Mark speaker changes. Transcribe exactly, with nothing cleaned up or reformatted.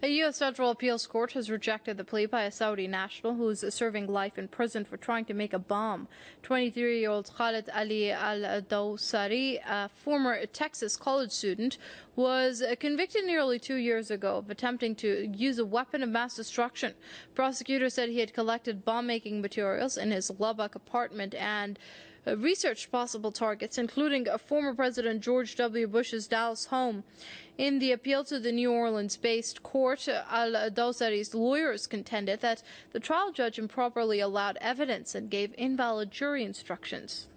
Speaker 1: A U S federal appeals court has rejected the plea by a Saudi national who is serving life in prison for trying to make a bomb. twenty-three-year-old Khalid Ali al-Dawsari, a former Texas college student, was convicted nearly two years ago of attempting to use a weapon of mass destruction. Prosecutors said he had collected bomb-making materials in his Lubbock apartment and researched possible targets, including a former President George W. Bush's Dallas home. In the appeal to the New Orleans-based court, al-Dawsari's lawyers contended that the trial judge improperly allowed evidence and gave invalid jury instructions.